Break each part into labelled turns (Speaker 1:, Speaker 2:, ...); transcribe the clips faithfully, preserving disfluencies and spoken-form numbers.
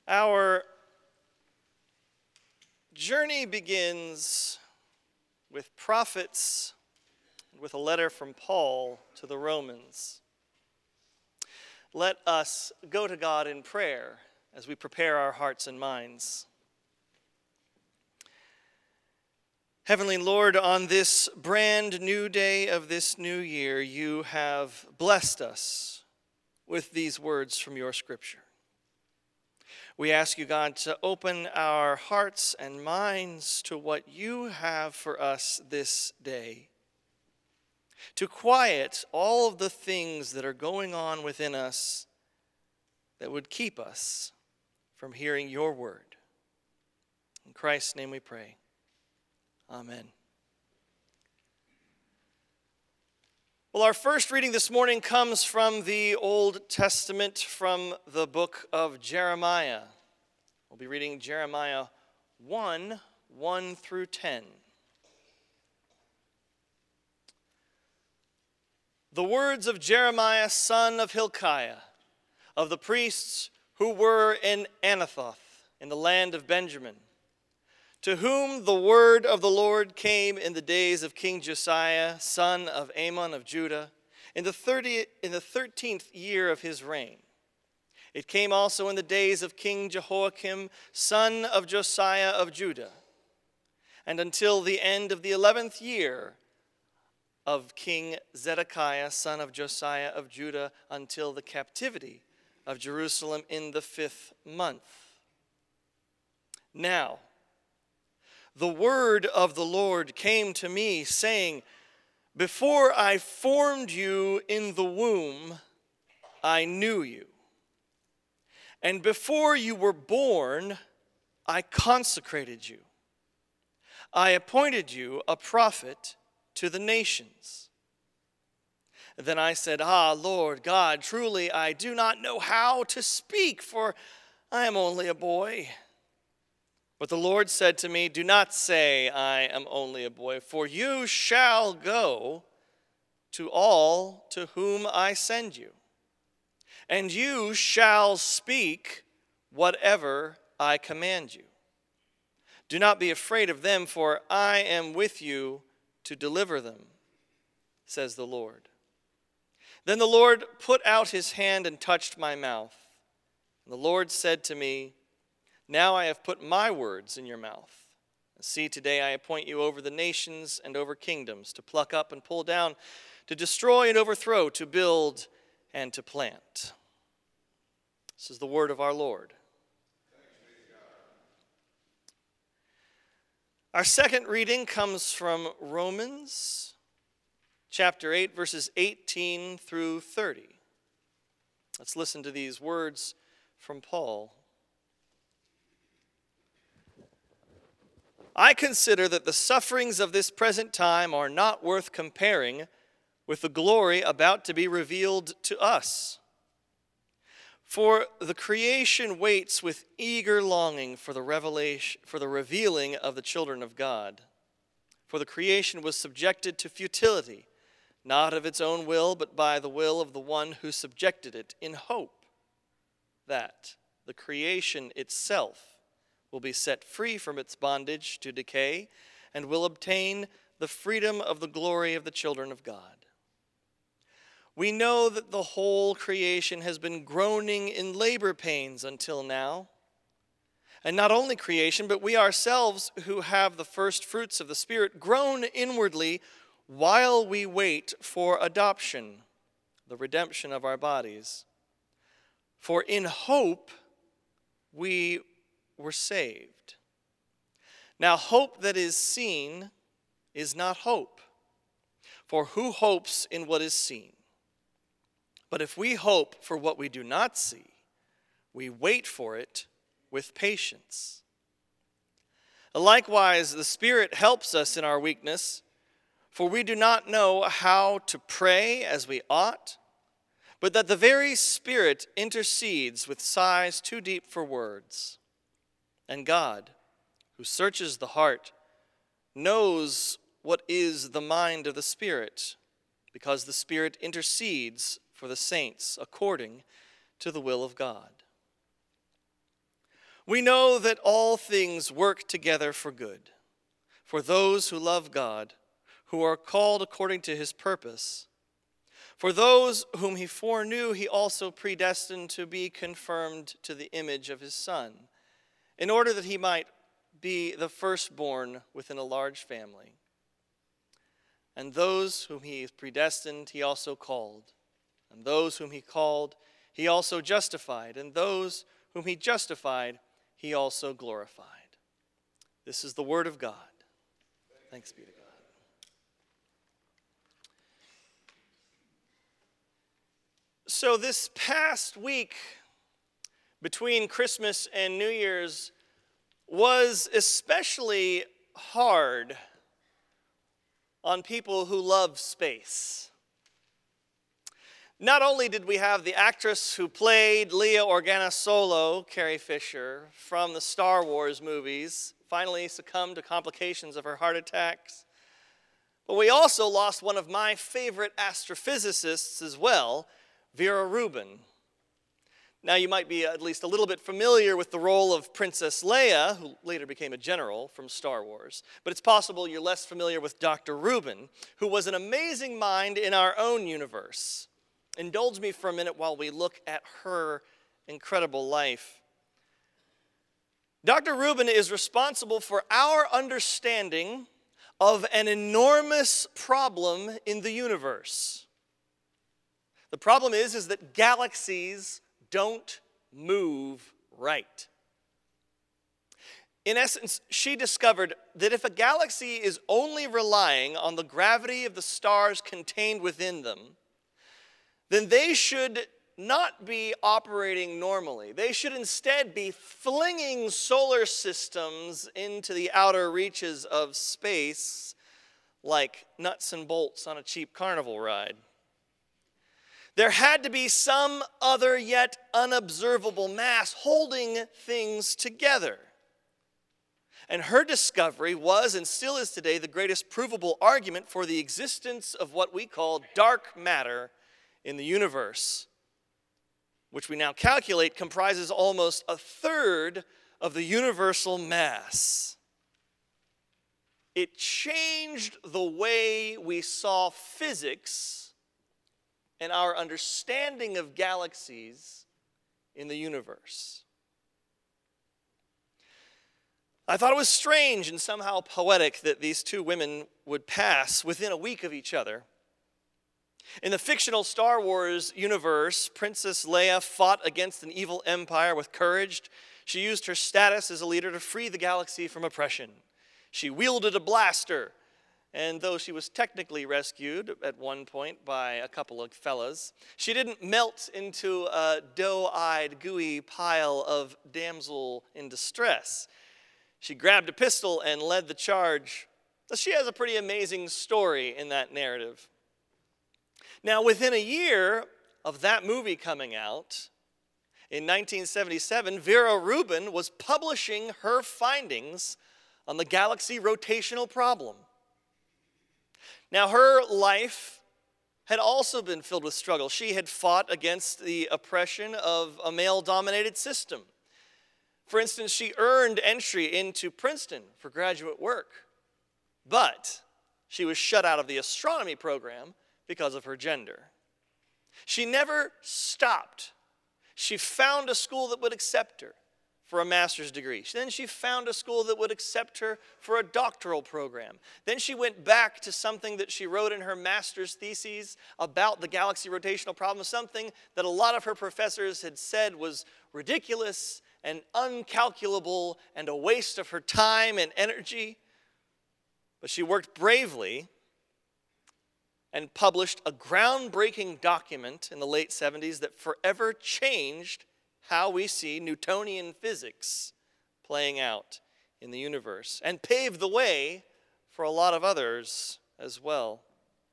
Speaker 1: Our journey begins with prophets, with a letter from Paul to the Romans. Let us go to God in prayer as we prepare our hearts and minds. Heavenly Lord, on this brand new day of this new year, you have blessed us with these words from your scripture. We ask you, God, to open our hearts and minds to what you have for us this day, to quiet all of the things that are going on within us that would keep us from hearing your word. In Christ's name we pray. Amen. Well, our first reading this morning comes from the Old Testament, from the book of Jeremiah. We'll be reading Jeremiah one, one through ten. The words of Jeremiah, son of Hilkiah, of the priests who were in Anathoth, in the land of Benjamin, to whom the word of the Lord came in the days of King Josiah, son of Amon of Judah, in the thirtieth, in the thirteenth year of his reign. It came also in the days of King Jehoiakim, son of Josiah of Judah, and until the end of the eleventh year of King Zedekiah, son of Josiah of Judah, until the captivity of Jerusalem in the fifth month. Now, the word of the Lord came to me, saying, before I formed you in the womb, I knew you. And before you were born, I consecrated you. I appointed you a prophet to the nations. Then I said, Ah, Lord God, truly I do not know how to speak, for I am only a boy. But the Lord said to me, do not say, I am only a boy, for you shall go to all to whom I send you, and you shall speak whatever I command you. Do not be afraid of them, for I am with you to deliver them, says the Lord. Then the Lord put out his hand and touched my mouth. And the Lord said to me, now I have put my words in your mouth. See, today I appoint you over the nations and over kingdoms, to pluck up and pull down, to destroy and overthrow, to build and to plant. This is the word of our Lord. Our second reading comes from Romans chapter eight, verses eighteen through thirty. Let's listen to these words from Paul. I consider that the sufferings of this present time are not worth comparing with the glory about to be revealed to us. For the creation waits with eager longing for the revelation, for the revealing of the children of God. For the creation was subjected to futility, not of its own will, but by the will of the one who subjected it, in hope that the creation itself will be set free from its bondage to decay, and will obtain the freedom of the glory of the children of God. We know that the whole creation has been groaning in labor pains until now. And not only creation, but we ourselves who have the first fruits of the Spirit groan inwardly while we wait for adoption, the redemption of our bodies. For in hope we were saved. Now, hope that is seen is not hope, for who hopes in what is seen? But if we hope for what we do not see, we wait for it with patience. Likewise, the Spirit helps us in our weakness, for we do not know how to pray as we ought, but that the very Spirit intercedes with sighs too deep for words. And God, who searches the heart, knows what is the mind of the Spirit, because the Spirit intercedes for the saints according to the will of God. We know that all things work together for good, for those who love God, who are called according to his purpose. For those whom he foreknew, he also predestined to be conformed to the image of his Son, in order that he might be the firstborn within a large family. And those whom he predestined, he also called. And those whom he called, he also justified. And those whom he justified, he also glorified. This is the word of God. Thanks be to God. So this past week between Christmas and New Year's was especially hard on people who love space. Not only did we have the actress who played Leia Organa Solo, Carrie Fisher, from the Star Wars movies, finally succumbed to complications of her heart attacks, but we also lost one of my favorite astrophysicists as well, Vera Rubin. Now, you might be at least a little bit familiar with the role of Princess Leia, who later became a general from Star Wars, but it's possible you're less familiar with Doctor Rubin, who was an amazing mind in our own universe. Indulge me for a minute while we look at her incredible life. Doctor Rubin is responsible for our understanding of an enormous problem in the universe. The problem is, is that galaxies don't move right. In essence, she discovered that if a galaxy is only relying on the gravity of the stars contained within them, then they should not be operating normally. They should instead be flinging solar systems into the outer reaches of space like nuts and bolts on a cheap carnival ride. There had to be some other yet unobservable mass holding things together. And her discovery was, and still is today, the greatest provable argument for the existence of what we call dark matter in the universe, which we now calculate comprises almost a third of the universal mass. It changed the way we saw physics and our understanding of galaxies in the universe. I thought it was strange and somehow poetic that these two women would pass within a week of each other. In the fictional Star Wars universe, Princess Leia fought against an evil empire with courage. She used her status as a leader to free the galaxy from oppression. She wielded a blaster, and though she was technically rescued at one point by a couple of fellas, she didn't melt into a doe-eyed, gooey pile of damsel in distress. She grabbed a pistol and led the charge. She has a pretty amazing story in that narrative. Now, within a year of that movie coming out, in nineteen seventy-seven, Vera Rubin was publishing her findings on the galaxy rotational problem. Now, her life had also been filled with struggle. She had fought against the oppression of a male-dominated system. For instance, she earned entry into Princeton for graduate work, but she was shut out of the astronomy program because of her gender. She never stopped. She found a school that would accept her for a master's degree. Then she found a school that would accept her for a doctoral program. Then she went back to something that she wrote in her master's thesis about the galaxy rotational problem, something that a lot of her professors had said was ridiculous and uncalculable and a waste of her time and energy. But she worked bravely and published a groundbreaking document in the late seventies that forever changed how we see Newtonian physics playing out in the universe and paved the way for a lot of others as well.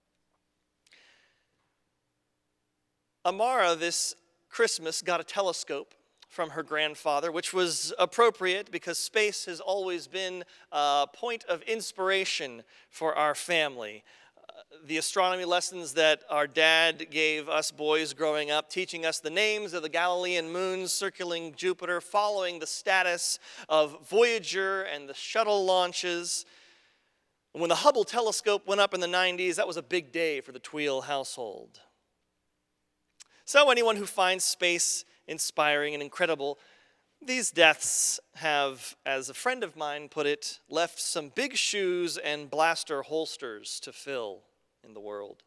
Speaker 1: Amara this Christmas got a telescope from her grandfather, which was appropriate because space has always been a point of inspiration for our family. the astronomy lessons that our dad gave us boys growing up, teaching us the names of the Galilean moons circling Jupiter, following the status of Voyager and the shuttle launches. When the Hubble telescope went up in the nineties, that was a big day for the Tweel household. So anyone who finds space inspiring and incredible, these deaths have, as a friend of mine put it, left some big shoes and blaster holsters to fill in the world.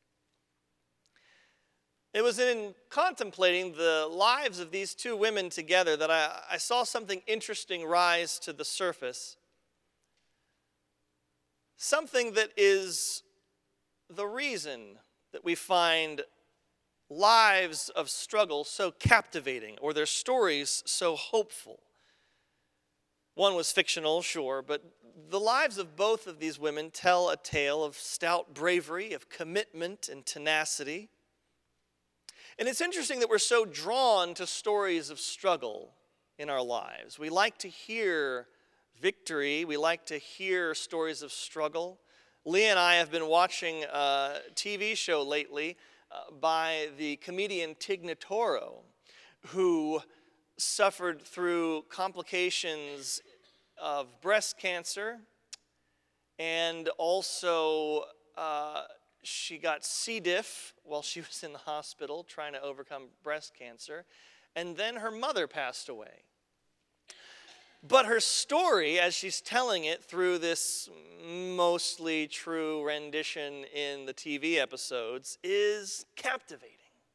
Speaker 1: It was in contemplating the lives of these two women together that I, I saw something interesting rise to the surface. Something that is the reason that we find lives of struggle so captivating, or their stories so hopeful. One was fictional, sure, but the lives of both of these women tell a tale of stout bravery, of commitment and tenacity. And it's interesting that we're so drawn to stories of struggle in our lives. We like to hear victory. We like to hear stories of struggle. Leah and I have been watching a T V show lately uh, by the comedian Tig Notaro, who suffered through complications of breast cancer, and also uh, she got C. diff while she was in the hospital trying to overcome breast cancer, and then her mother passed away. But her story, as she's telling it through this mostly true rendition in the T V episodes, is captivating.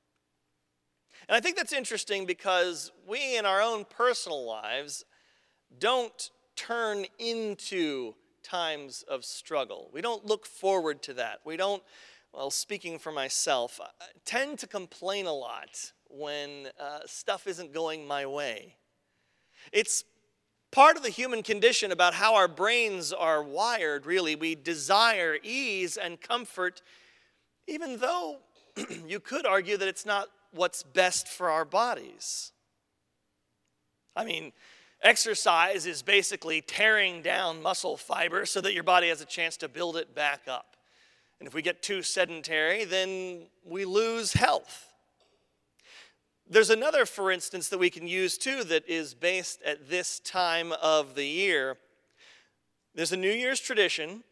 Speaker 1: And I think that's interesting because we in our own personal lives don't turn into times of struggle. We don't look forward to that. We don't, well, speaking for myself, I tend to complain a lot when uh, stuff isn't going my way. It's part of the human condition about how our brains are wired, really. We desire ease and comfort, even though you could argue that it's not what's best for our bodies. I mean, exercise is basically tearing down muscle fiber so that your body has a chance to build it back up. And if we get too sedentary, then we lose health. There's another, for instance, that we can use too that is based at this time of the year. There's a New Year's tradition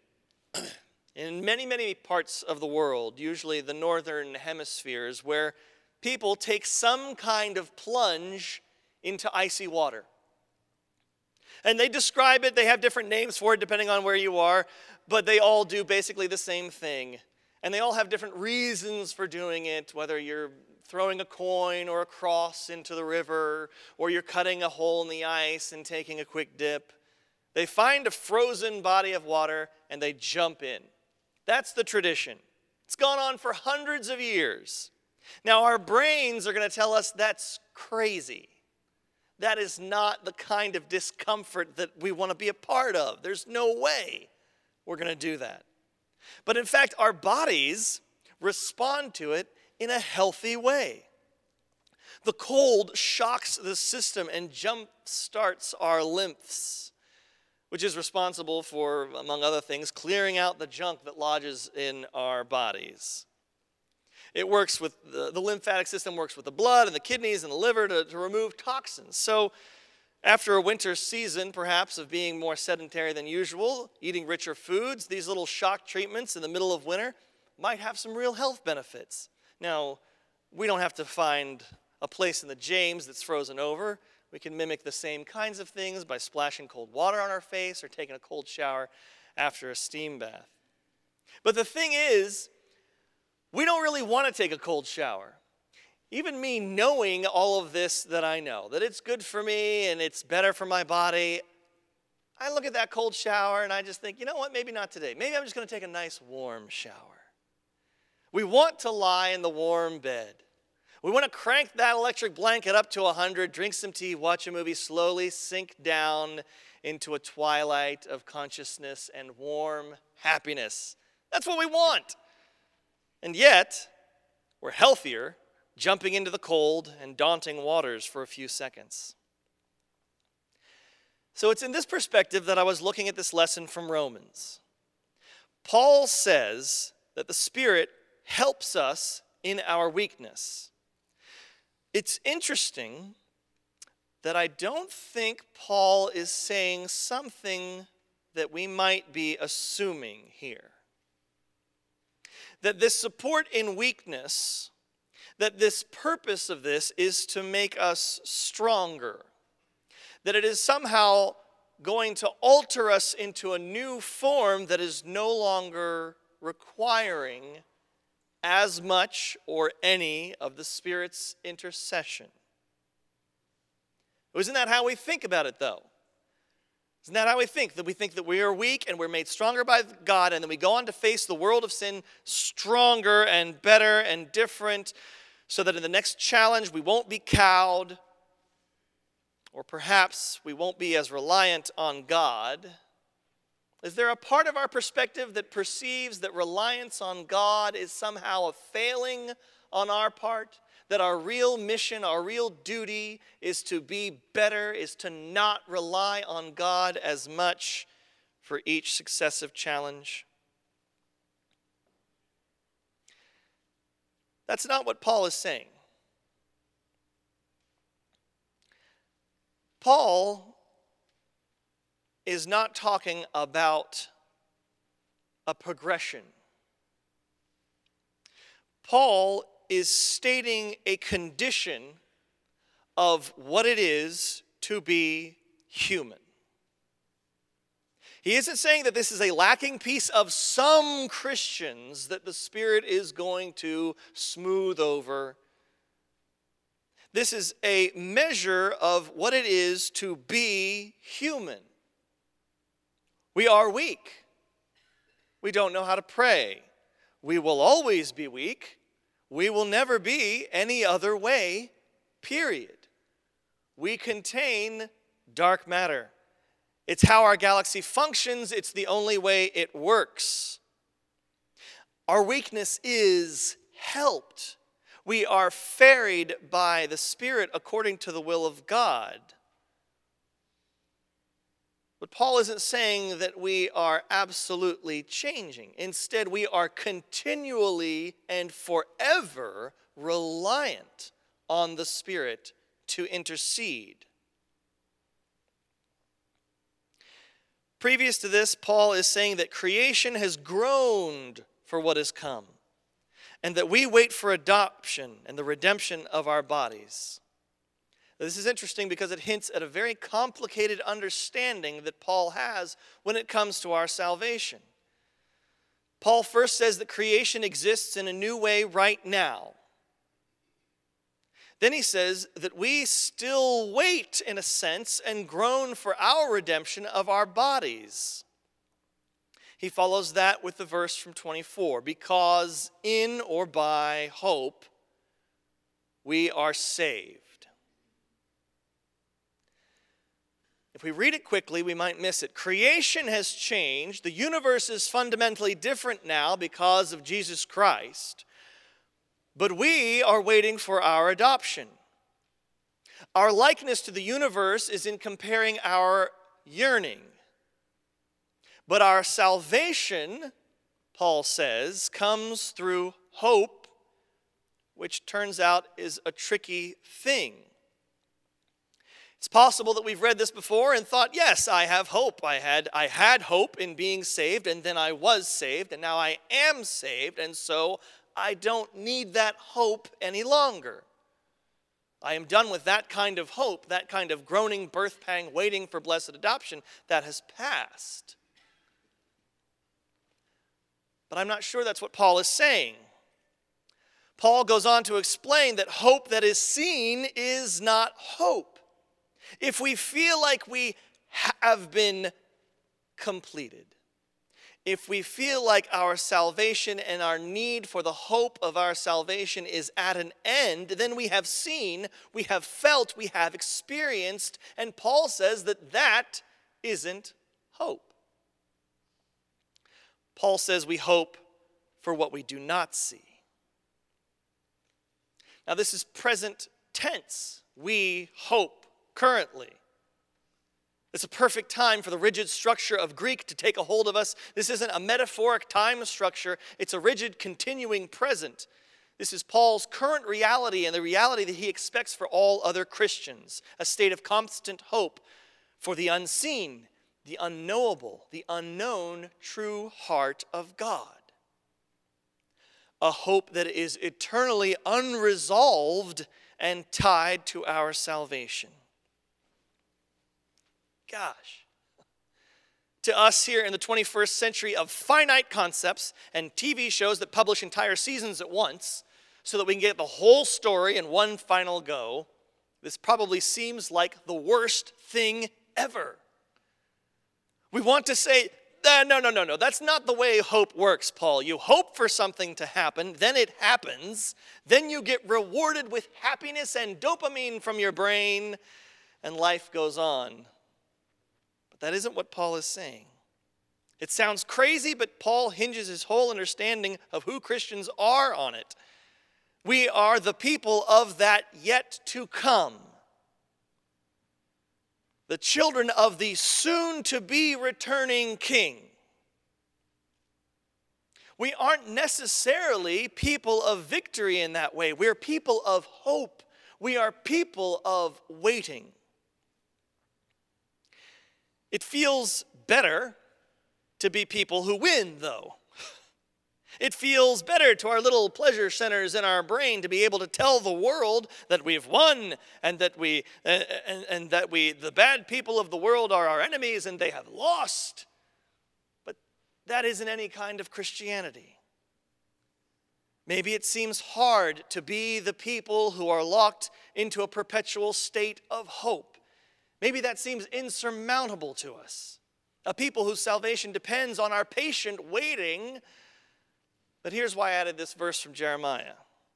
Speaker 1: in many, many parts of the world, usually the northern hemispheres, where people take some kind of plunge into icy water. And they describe it, they have different names for it depending on where you are, but they all do basically the same thing. And they all have different reasons for doing it, whether you're throwing a coin or a cross into the river, or you're cutting a hole in the ice and taking a quick dip. They find a frozen body of water and they jump in. That's the tradition. It's gone on for hundreds of years. Now, our brains are going to tell us that's crazy. That is not the kind of discomfort that we want to be a part of. There's no way we're going to do that. But in fact, our bodies respond to it in a healthy way. The cold shocks the system and jump starts our lymphs, which is responsible for, among other things, clearing out the junk that lodges in our bodies. It works with, the, the lymphatic system works with the blood and the kidneys and the liver to, to remove toxins. So after a winter season, perhaps, of being more sedentary than usual, eating richer foods, these little shock treatments in the middle of winter might have some real health benefits. Now, we don't have to find a place in the James that's frozen over. We can mimic the same kinds of things by splashing cold water on our face or taking a cold shower after a steam bath. But the thing is, we don't really want to take a cold shower. Even me knowing all of this that I know, that it's good for me and it's better for my body, I look at that cold shower and I just think, you know what, maybe not today. Maybe I'm just going to take a nice warm shower. We want to lie in the warm bed. We want to crank that electric blanket up to one hundred, drink some tea, watch a movie, slowly sink down into a twilight of consciousness and warm happiness. That's what we want. And yet, we're healthier jumping into the cold and daunting waters for a few seconds. So it's in this perspective that I was looking at this lesson from Romans. Paul says that the Spirit helps us in our weakness. It's interesting that I don't think Paul is saying something that we might be assuming here. That this support in weakness, that this purpose of this is to make us stronger. That it is somehow going to alter us into a new form that is no longer requiring as much or any of the Spirit's intercession. Isn't that how we think about it, though? Isn't that how we think? That we think that we are weak and we're made stronger by God, and then we go on to face the world of sin stronger and better and different, so that in the next challenge we won't be cowed, or perhaps we won't be as reliant on God. Is there a part of our perspective that perceives that reliance on God is somehow a failing on our part? That our real mission, our real duty is to be better, is to not rely on God as much for each successive challenge? That's not what Paul is saying. Paul is not talking about a progression. Paul is stating a condition of what it is to be human. He isn't saying that this is a lacking piece of some Christians that the Spirit is going to smooth over. This is a measure of what it is to be human. We are weak. We don't know how to pray. We will always be weak. We will never be any other way, period. We contain dark matter. It's how our galaxy functions. It's the only way it works. Our weakness is helped. We are ferried by the Spirit according to the will of God. But Paul isn't saying that we are absolutely changing. Instead, we are continually and forever reliant on the Spirit to intercede. Previous to this, Paul is saying that creation has groaned for what has come, and that we wait for adoption and the redemption of our bodies. This is interesting because it hints at a very complicated understanding that Paul has when it comes to our salvation. Paul first says that creation exists in a new way right now. Then he says that we still wait, in a sense, and groan for our redemption of our bodies. He follows that with the verse from twenty-four. Because in or by hope we are saved. If we read it quickly, we might miss it. Creation has changed. The universe is fundamentally different now because of Jesus Christ. But we are waiting for our adoption. Our likeness to the universe is in comparing our yearning. But our salvation, Paul says, comes through hope, which turns out is a tricky thing. It's possible that we've read this before and thought, yes, I have hope. I had, I had hope in being saved, and then I was saved, and now I am saved, and so I don't need that hope any longer. I am done with that kind of hope, that kind of groaning birth pang waiting for blessed adoption that has passed. But I'm not sure that's what Paul is saying. Paul goes on to explain that hope that is seen is not hope. If we feel like we have been completed, if we feel like our salvation and our need for the hope of our salvation is at an end, then we have seen, we have felt, we have experienced, and Paul says that that isn't hope. Paul says we hope for what we do not see. Now this is present tense. We hope currently. It's a perfect time for the rigid structure of Greek to take a hold of us. This isn't a metaphoric time structure. It's a rigid, continuing present. This is Paul's current reality and the reality that he expects for all other Christians, a state of constant hope for the unseen, the unknowable, the unknown true heart of God. A hope that is eternally unresolved and tied to our salvation. Gosh. To us here in the twenty-first century of finite concepts and T V shows that publish entire seasons at once so that we can get the whole story in one final go, this probably seems like the worst thing ever. We want to say, uh, no, no, no, no, that's not the way hope works, Paul. You hope for something to happen, then it happens, then you get rewarded with happiness and dopamine from your brain, and life goes on. That isn't what Paul is saying. It sounds crazy, but Paul hinges his whole understanding of who Christians are on it. We are the people of that yet to come. The children of the soon-to-be returning King. We aren't necessarily people of victory in that way. We're people of hope. We are people of waiting. It feels better to be people who win, though. It feels better to our little pleasure centers in our brain to be able to tell the world that we've won and that we uh, and, and that we the bad people of the world are our enemies and they have lost. But that isn't any kind of Christianity. Maybe it seems hard to be the people who are locked into a perpetual state of hope. Maybe that seems insurmountable to us. A people whose salvation depends on our patient waiting. But here's why I added this verse from Jeremiah.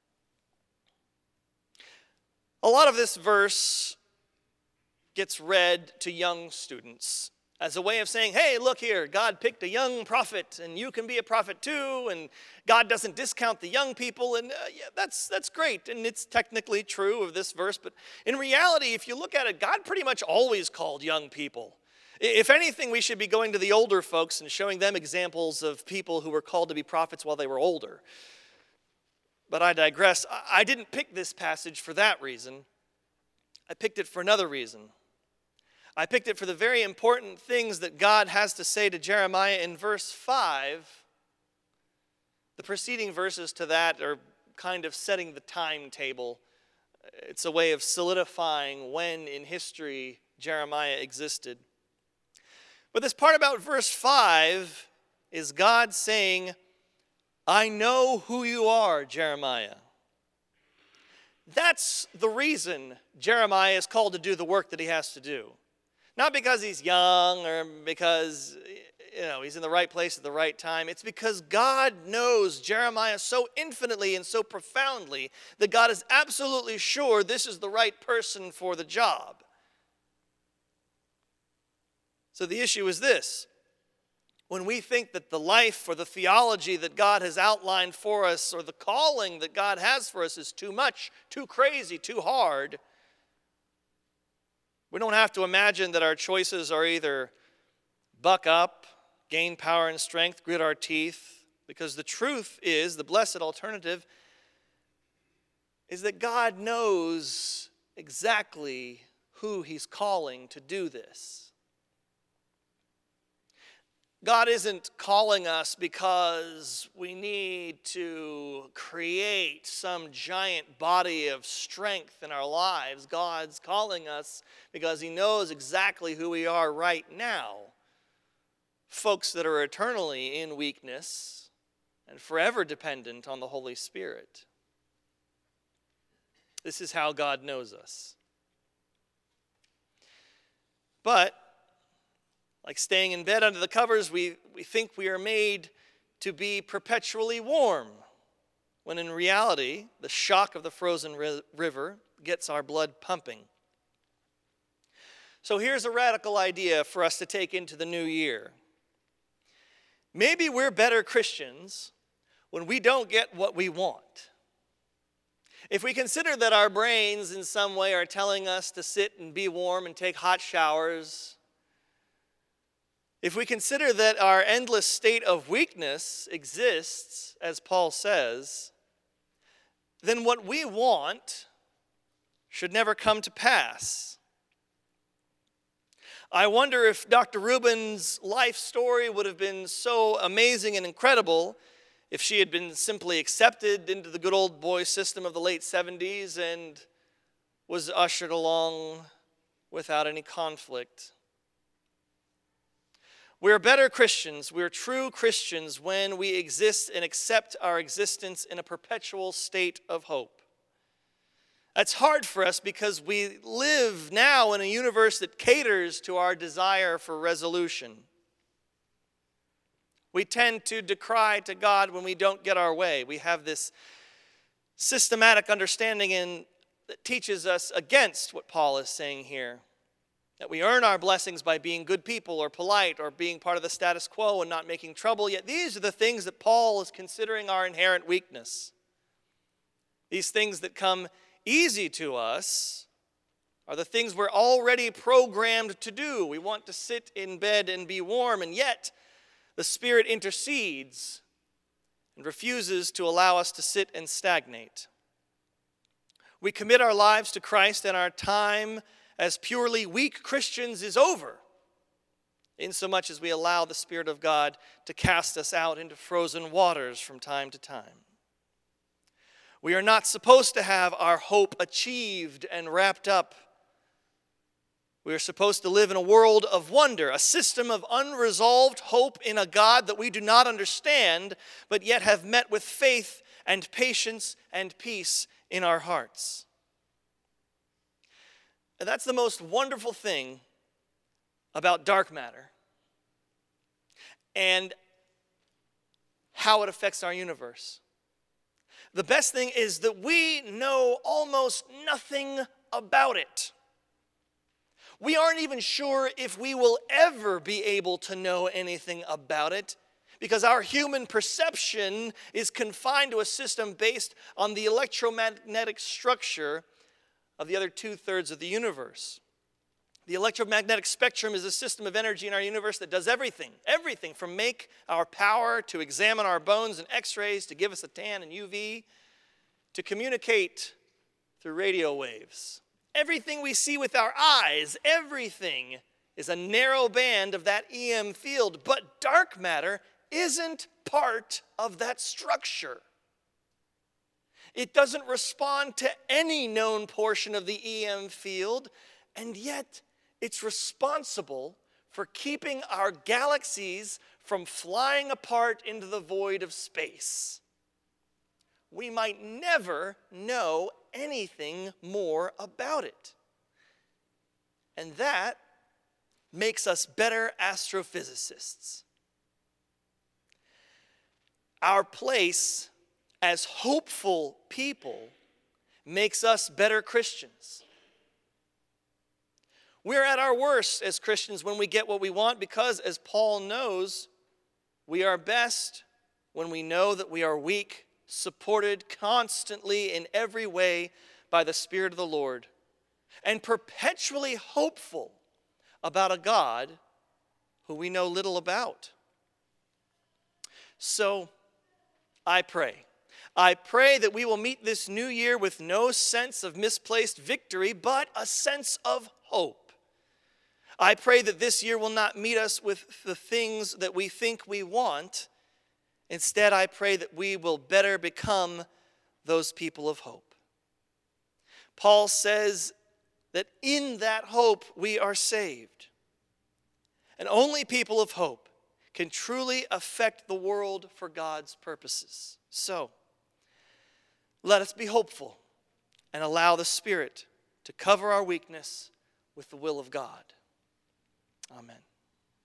Speaker 1: A lot of this verse gets read to young students as a way of saying, hey, look here, God picked a young prophet, and you can be a prophet too, and God doesn't discount the young people, and uh, yeah, that's, that's great, and it's technically true of this verse, but in reality, if you look at it, God pretty much always called young people. If anything, we should be going to the older folks and showing them examples of people who were called to be prophets while they were older. But I digress. I didn't pick this passage for that reason. I picked it for another reason. I picked it for the very important things that God has to say to Jeremiah in verse five. The preceding verses to that are kind of setting the timetable. It's a way of solidifying when in history Jeremiah existed. But this part about verse five is God saying, I know who you are, Jeremiah. That's the reason Jeremiah is called to do the work that he has to do. Not because he's young or because, you know, he's in the right place at the right time. It's because God knows Jeremiah so infinitely and so profoundly that God is absolutely sure this is the right person for the job. So the issue is this. When we think that the life or the theology that God has outlined for us or the calling that God has for us is too much, too crazy, too hard, we don't have to imagine that our choices are either buck up, gain power and strength, grit our teeth, because the truth is, the blessed alternative, is that God knows exactly who he's calling to do this. God isn't calling us because we need to create some giant body of strength in our lives. God's calling us because he knows exactly who we are right now. Folks that are eternally in weakness and forever dependent on the Holy Spirit. This is how God knows us. But like staying in bed under the covers, we, we think we are made to be perpetually warm, when in reality, the shock of the frozen ri- river gets our blood pumping. So here's a radical idea for us to take into the new year. Maybe we're better Christians when we don't get what we want. If we consider that our brains in some way are telling us to sit and be warm and take hot showers, If we consider that our endless state of weakness exists, as Paul says, then what we want should never come to pass. I wonder if Doctor Rubin's life story would have been so amazing and incredible if she had been simply accepted into the good old boy system of the late seventies and was ushered along without any conflict. We're better Christians, we're true Christians when we exist and accept our existence in a perpetual state of hope. That's hard for us because we live now in a universe that caters to our desire for resolution. We tend to decry to God when we don't get our way. We have this systematic understanding in, that teaches us against what Paul is saying here. That we earn our blessings by being good people or polite or being part of the status quo and not making trouble. Yet these are the things that Paul is considering our inherent weakness. These things that come easy to us are the things we're already programmed to do. We want to sit in bed and be warm, and yet the Spirit intercedes and refuses to allow us to sit and stagnate. We commit our lives to Christ, and our time as purely weak Christians is over, insomuch as we allow the Spirit of God to cast us out into frozen waters from time to time. We are not supposed to have our hope achieved and wrapped up. We are supposed to live in a world of wonder, a system of unresolved hope in a God that we do not understand, but yet have met with faith and patience and peace in our hearts. And that's the most wonderful thing about dark matter and how it affects our universe. The best thing is that we know almost nothing about it. We aren't even sure if we will ever be able to know anything about it because our human perception is confined to a system based on the electromagnetic structure of the other two-thirds of the universe. The electromagnetic spectrum is a system of energy in our universe that does everything, everything from make our power, to examine our bones and x-rays, to give us a tan and U V, to communicate through radio waves. Everything we see with our eyes, everything is a narrow band of that E M field, but dark matter isn't part of that structure. It doesn't respond to any known portion of the E M field, and yet it's responsible for keeping our galaxies from flying apart into the void of space. We might never know anything more about it. And that makes us better astrophysicists. Our place as hopeful people makes us better Christians. We're at our worst as Christians when we get what we want because, as Paul knows, we are best when we know that we are weak, supported constantly in every way by the Spirit of the Lord, and perpetually hopeful about a God who we know little about. So, I pray. I pray that we will meet this new year with no sense of misplaced victory, but a sense of hope. I pray that this year will not meet us with the things that we think we want. Instead, I pray that we will better become those people of hope. Paul says that in that hope we are saved. And only people of hope can truly affect the world for God's purposes. So, let us be hopeful and allow the Spirit to cover our weakness with the will of God. Amen.